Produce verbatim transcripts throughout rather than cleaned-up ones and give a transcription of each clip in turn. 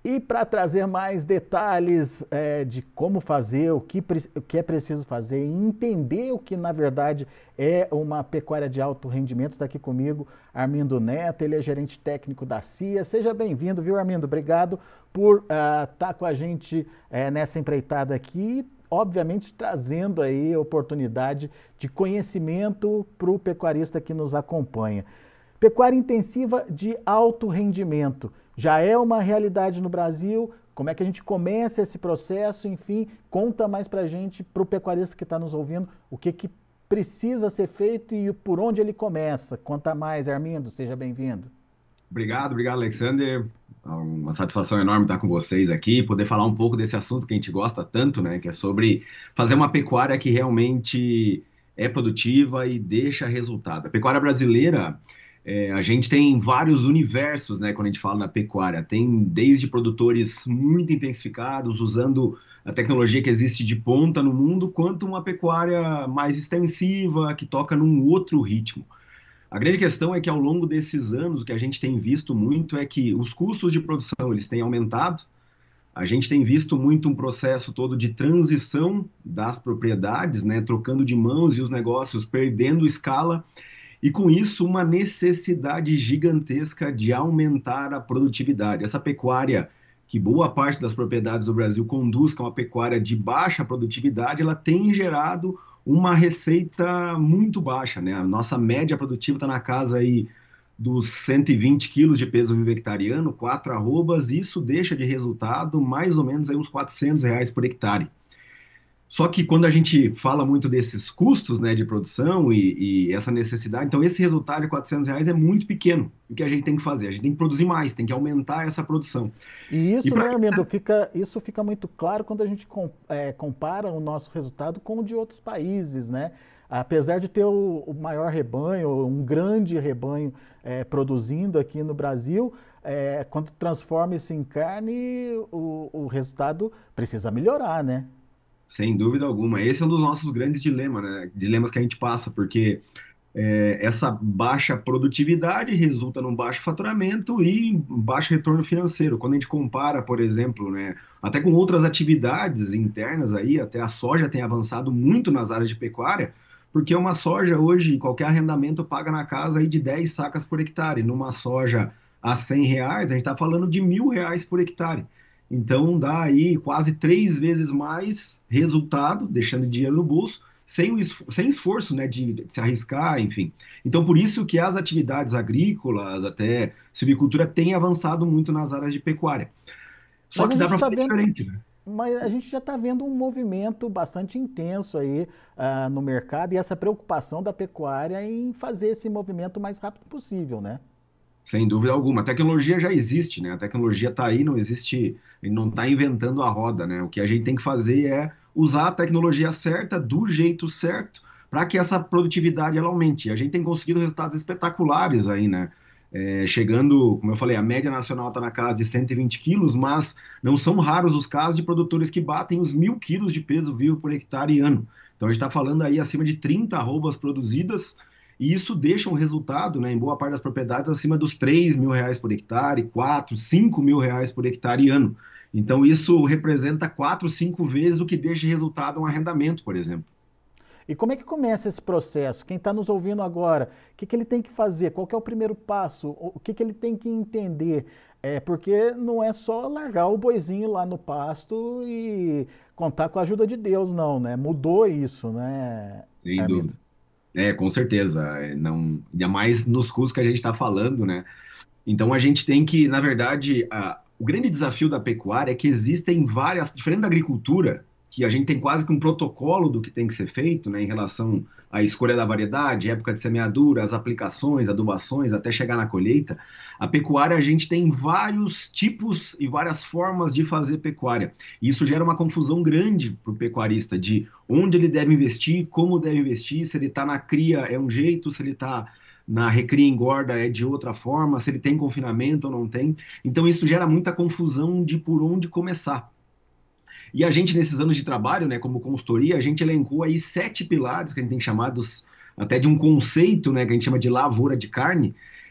E para trazer mais detalhes é, de como fazer, o que, o que é preciso fazer e entender o que na verdade é uma pecuária de alto rendimento, está aqui comigo Armindo Neto, ele é gerente técnico da C I A. Seja bem-vindo, viu, Armindo? Obrigado por estar uh, tá com a gente uh, nessa empreitada aqui, obviamente trazendo aí oportunidade de conhecimento para o pecuarista que nos acompanha. Pecuária intensiva de alto rendimento. Já é uma realidade no Brasil? Como é que a gente começa esse processo? Enfim, conta mais para a gente, para o pecuarista que está nos ouvindo, o que, que precisa ser feito e por onde ele começa. Conta mais, Armindo, seja bem-vindo. Obrigado, obrigado, Alexander. É uma satisfação enorme estar com vocês aqui, poder falar um pouco desse assunto que a gente gosta tanto, né? Que é sobre fazer uma pecuária que realmente é produtiva e deixa resultado. A pecuária brasileira, é, a gente tem vários universos, né? Quando a gente fala na pecuária, tem desde produtores muito intensificados, usando a tecnologia que existe de ponta no mundo, quanto uma pecuária mais extensiva, que toca num outro ritmo. A grande questão é que ao longo desses anos, o que a gente tem visto muito é que os custos de produção eles têm aumentado. A gente tem visto muito um processo todo de transição das propriedades, né, trocando de mãos e os negócios perdendo escala, e com isso uma necessidade gigantesca de aumentar a produtividade. Essa pecuária que boa parte das propriedades do Brasil conduz, que é uma pecuária de baixa produtividade, ela tem gerado uma receita muito baixa, né? A nossa média produtiva está na casa aí dos cento e vinte quilos de peso vivo hectareano, quatro arrobas, e isso deixa de resultado mais ou menos aí uns quatrocentos reais por hectare. Só que quando a gente fala muito desses custos, né, de produção e, e essa necessidade, então esse resultado de quatrocentos reais é muito pequeno. O que a gente tem que fazer? A gente tem que produzir mais, tem que aumentar essa produção. E E isso, para né, isso, Armindo, fica, isso fica muito claro quando a gente com, é, compara o nosso resultado com o de outros países, né? Apesar de ter o, o maior rebanho, um grande rebanho é, produzindo aqui no Brasil, é, quando transforma isso em carne, o, o resultado precisa melhorar, né? sem dúvida alguma, esse é um dos nossos grandes dilemas, né? Dilemas que a gente passa, porque é, essa baixa produtividade resulta num baixo faturamento e baixo retorno financeiro. Quando a gente compara, por exemplo, né, até com outras atividades internas aí, até a soja tem avançado muito nas áreas de pecuária, porque uma soja hoje, qualquer arrendamento paga na casa aí de dez sacas por hectare. Numa soja a cem reais, a gente está falando de mil reais por hectare. Então dá aí quase três vezes mais resultado, deixando dinheiro no bolso, sem, o esf- sem esforço, né, de, de se arriscar, enfim. Então, por isso que as atividades agrícolas, até silvicultura, têm avançado muito nas áreas de pecuária. Só Mas a que dá gente para está fazer vendo, diferente, né? mas a gente já está vendo um movimento bastante intenso aí ah, no mercado e essa preocupação da pecuária em fazer esse movimento o mais rápido possível, né? Sem dúvida alguma. A tecnologia já existe, né? A tecnologia está aí, não existe, ele não está inventando a roda, né? O que a gente tem que fazer é usar a tecnologia certa, do jeito certo, para que essa produtividade ela aumente. E a gente tem conseguido resultados espetaculares aí, né? É, chegando, como eu falei, a média nacional está na casa de cento e vinte quilos, mas não são raros os casos de produtores que batem os mil quilos de peso vivo por hectare e ano. Então a gente está falando aí acima de trinta arrobas produzidas e isso deixa um resultado, né, em boa parte das propriedades, acima dos três mil reais por hectare, quatro, cinco mil reais por hectare e ano. Então, isso representa quatro, cinco vezes o que deixa de resultado um arrendamento, por exemplo. E como é que começa esse processo? Quem está nos ouvindo agora, o que, que ele tem que fazer? Qual que é o primeiro passo? O que, que ele tem que entender? É, porque não é só largar o boizinho lá no pasto e contar com a ajuda de Deus, não, né? Mudou isso, né, Sem Armindo? dúvida. É, com certeza. É, não, ainda mais nos custos que a gente está falando, né? Então, a gente tem que, na verdade, a- o grande desafio da pecuária é que existem várias, diferente da agricultura, que a gente tem quase que um protocolo do que tem que ser feito, né, em relação à escolha da variedade, época de semeadura, as aplicações, adubações, até chegar na colheita. A pecuária, a gente tem vários tipos e várias formas de fazer pecuária. E isso gera uma confusão grande para o pecuarista de onde ele deve investir, como deve investir, se ele está na cria é um jeito, se ele está na recria e engorda é de outra forma, se ele tem confinamento ou não tem. Então isso gera muita confusão de por onde começar. E a gente, nesses anos de trabalho, né, como consultoria, a gente elencou aí sete pilares que a gente tem chamados até de um conceito, né, que a gente chama de lavoura de carne,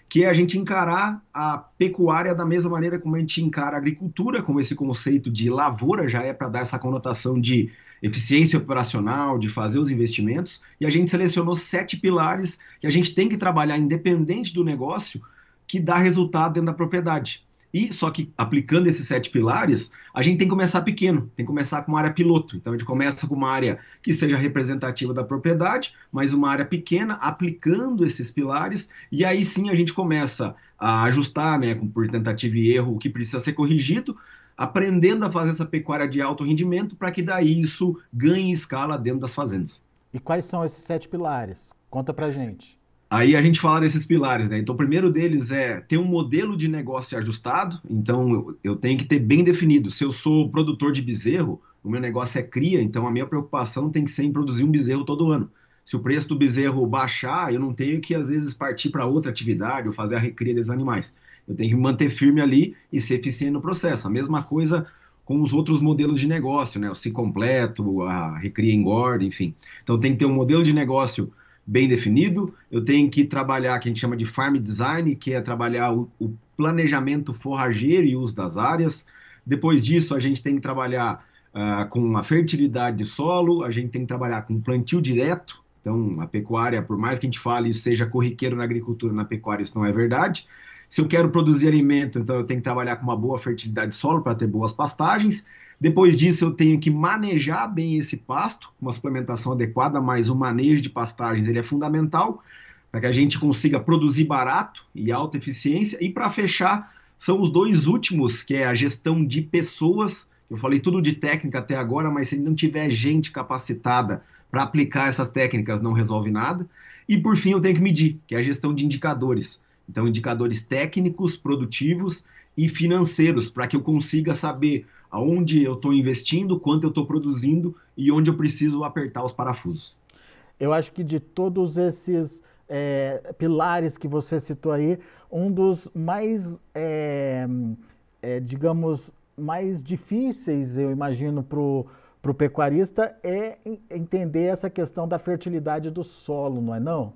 que é a gente encarar a pecuária da mesma maneira como a gente encara a agricultura, como esse conceito de lavoura já é para dar essa conotação de eficiência operacional, de fazer os investimentos, e a gente selecionou sete pilares que a gente tem que trabalhar independente do negócio, que dá resultado dentro da propriedade. E só que aplicando esses sete pilares, a gente tem que começar pequeno, tem que começar com uma área piloto. Então a gente começa com uma área que seja representativa da propriedade, mas uma área pequena, aplicando esses pilares, e aí sim a gente começa a ajustar, né, por tentativa e erro, o que precisa ser corrigido, aprendendo a fazer essa pecuária de alto rendimento para que daí isso ganhe escala dentro das fazendas. E quais são esses sete pilares? Conta pra gente. Aí a gente fala desses pilares, né? Então, o primeiro deles é ter um modelo de negócio ajustado. Então, eu, eu tenho que ter bem definido. Se eu sou produtor de bezerro, o meu negócio é cria, então a minha preocupação tem que ser em produzir um bezerro todo ano. Se o preço do bezerro baixar, eu não tenho que, às vezes, partir para outra atividade ou fazer a recria desses animais. Eu tenho que me manter firme ali e ser eficiente no processo. A mesma coisa com os outros modelos de negócio, né? O ciclo completo, a recria engorda, enfim. Então, tem que ter um modelo de negócio bem definido. Eu tenho que trabalhar, que a gente chama de farm design, que é trabalhar o, o planejamento forrageiro e uso das áreas. Depois disso, a gente tem que trabalhar uh, com a fertilidade de solo, a gente tem que trabalhar com plantio direto. Então, a pecuária, por mais que a gente fale isso seja corriqueiro na agricultura, na pecuária isso não é verdade. Se eu quero produzir alimento, então eu tenho que trabalhar com uma boa fertilidade de solo para ter boas pastagens. Depois disso, eu tenho que manejar bem esse pasto, uma suplementação adequada, mas o manejo de pastagens ele é fundamental para que a gente consiga produzir barato e alta eficiência. E para fechar, são os dois últimos, que é a gestão de pessoas. Eu falei tudo de técnica até agora, mas se não tiver gente capacitada para aplicar essas técnicas, não resolve nada. E por fim, eu tenho que medir, que é a gestão de indicadores. Então, indicadores técnicos, produtivos e financeiros, para que eu consiga saber aonde eu estou investindo, quanto eu estou produzindo e onde eu preciso apertar os parafusos. Eu acho que de todos esses é, pilares que você citou aí, um dos mais, é, é, digamos, mais difíceis, eu imagino, para o pecuarista é entender essa questão da fertilidade do solo, não é não?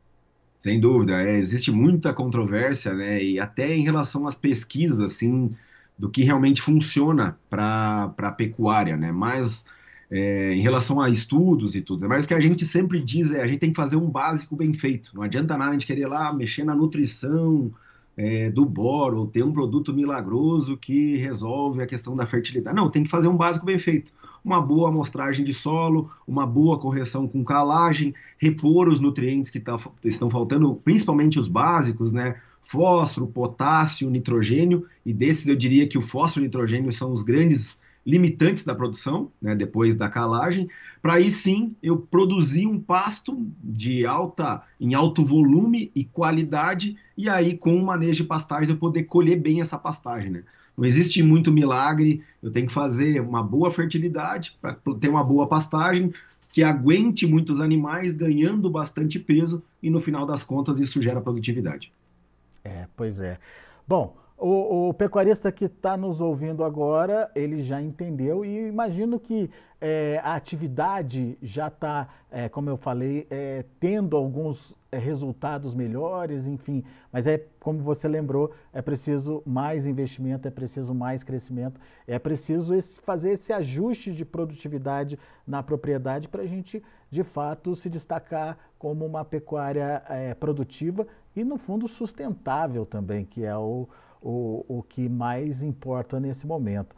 Sem dúvida, é, existe muita controvérsia, né? E até em relação às pesquisas, assim, do que realmente funciona para para a pecuária, né? Mas é, em relação a estudos e tudo, mas o que a gente sempre diz é a gente tem que fazer um básico bem feito. Não adianta nada a gente querer lá mexer na nutrição é, do boro, ou ter um produto milagroso que resolve a questão da fertilidade. Não, tem que fazer um básico bem feito. Uma boa amostragem de solo, uma boa correção com calagem, repor os nutrientes que tá, estão faltando, principalmente os básicos, né? Fósforo, potássio, nitrogênio, e desses eu diria que o fósforo e o nitrogênio são os grandes limitantes da produção, né, depois da calagem, para aí sim eu produzir um pasto de alta, em alto volume e qualidade, e aí com o manejo de pastagens eu poder colher bem essa pastagem, né? Não existe muito milagre, eu tenho que fazer uma boa fertilidade para ter uma boa pastagem que aguente muitos animais, ganhando bastante peso, e no final das contas isso gera produtividade. É, pois é. Bom, o, o pecuarista que está nos ouvindo agora, ele já entendeu e imagino que é, a atividade já está, é, como eu falei, é, tendo alguns é, resultados melhores, enfim. Mas é como você lembrou, é preciso mais investimento, é preciso mais crescimento, é preciso esse, fazer esse ajuste de produtividade na propriedade para a gente, de fato, se destacar como uma pecuária é, produtiva e, no fundo, sustentável também, que é o, o, o que mais importa nesse momento.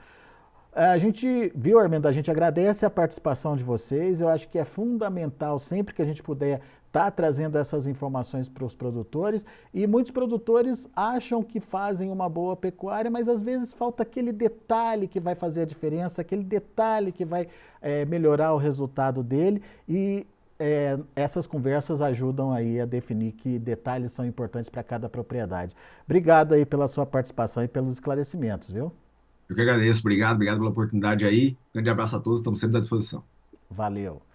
A gente viu, Armando, a gente agradece a participação de vocês. Eu acho que é fundamental, sempre que a gente puder, estar tá trazendo essas informações para os produtores. E muitos produtores acham que fazem uma boa pecuária, mas às vezes falta aquele detalhe que vai fazer a diferença, aquele detalhe que vai é, melhorar o resultado dele. E é, essas conversas ajudam aí a definir que detalhes são importantes para cada propriedade. Obrigado aí pela sua participação e pelos esclarecimentos, viu? Eu que agradeço, obrigado, obrigado pela oportunidade aí. Grande abraço a todos, estamos sempre à disposição. Valeu.